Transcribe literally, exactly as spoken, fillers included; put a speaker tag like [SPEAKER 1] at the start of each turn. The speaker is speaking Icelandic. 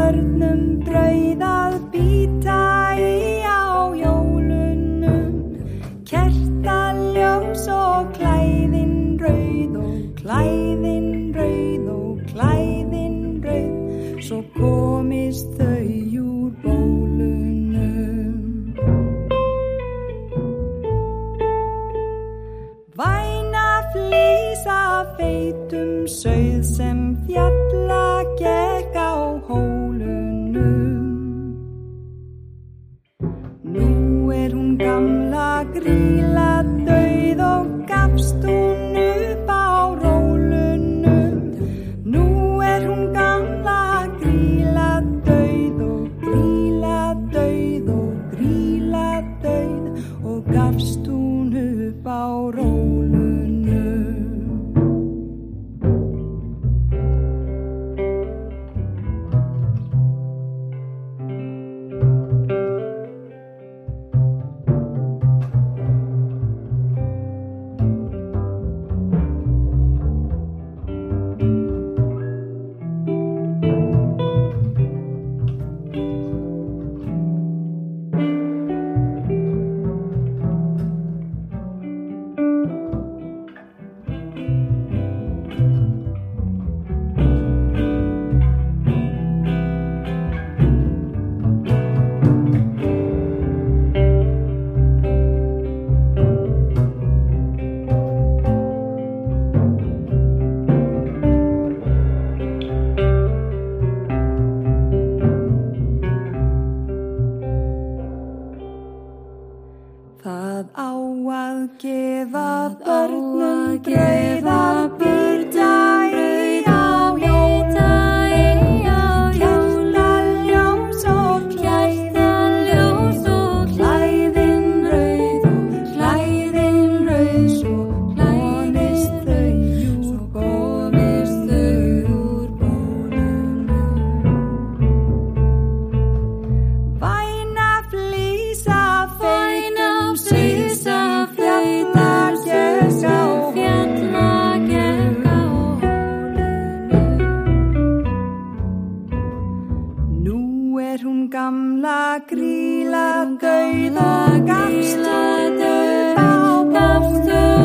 [SPEAKER 1] börnum brauð að bíta í á jólunum, kertaljós og klæðin rauð og klæðin rauð og klæðin rauð, svo komist þau úr bólunum. Væna flís af feitum sauð sem fjalla gekk á hólunum. Nú er hún gamla Grýla dauð og gafst hún upp á rólunum. Nú er hún gamla Grýla dauð og Grýla dauð og Grýla dauð og gafst hún upp á rólunum. Það á að gefa börnum brauð að bíta í á jólunum, kertaljós og klæðin rauð og klæðin rauð, svo komist þau úr bólunum. Væna flís af feitum sauð sem fjalla gekk á hólunum. Nú er hún gamla Grýla dauð og gafst upp á bólunum.